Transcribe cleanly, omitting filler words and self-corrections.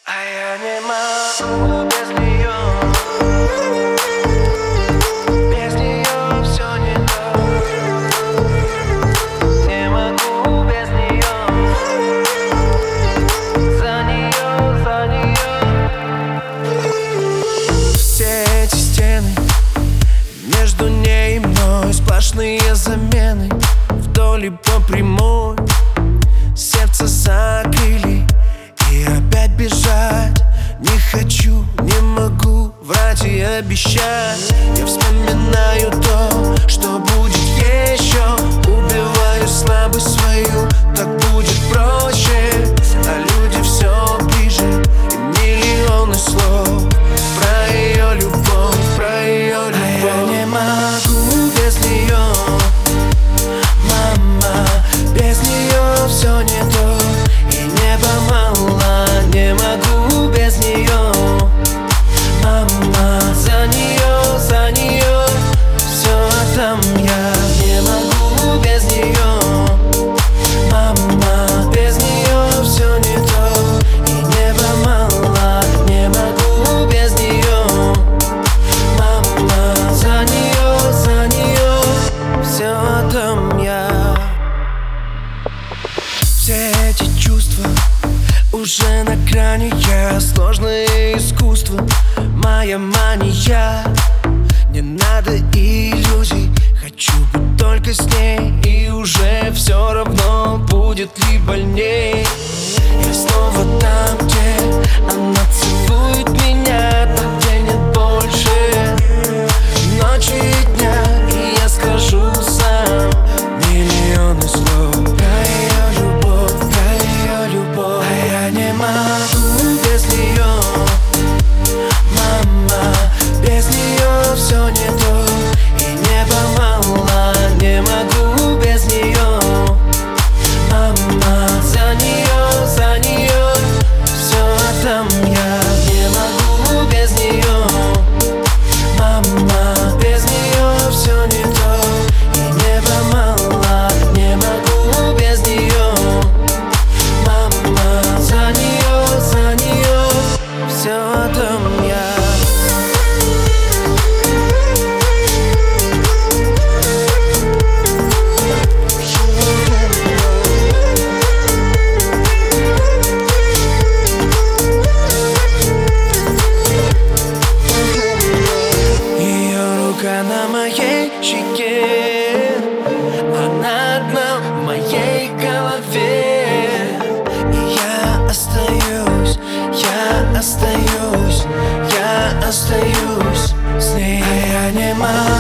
А я не могу без нее. Без нее все не то. Не могу без нее. За нее. Все эти стены между ней и мной, сплошные замены вдоль и по прямой. Сердце закрыли, и опять бежать не хочу, не могу врать и обещать. Я вспоминаю то, что будет еще. Убиваю слабость свою, так будет проще. А люди все ближе, и миллионы слов про ее любовь, про ее любовь. А я не могу без нее. Мама, без нее все не то. И небо мало, не могу без нее. Мама, за нее все отдам я. Не могу без нее. Мама, без нее все не то. И небо мало, не могу без нее. Мама, за нее все отдам я. Все эти чувства уже на грани, я сложное искусство, моя мания. Не надо иллюзий, хочу быть только с ней. И уже все равно, будет ли больней. Я снова там, где она целует меня, там, где нет больше ночи и дня. И я скажу сам миллионы слов про ее любовь, про ее любовь. А я не могу без нее. Мама, без нее все не то. И небо мало, не могу без нее. Мама, за нее все отдам я. Не могу без нее. Мама, без нее все не то. И небо мало, не могу без нее. Мама, за нее все отдам я. Рука на моей щеке, она одна в моей голове. И я остаюсь с ней. А я не могу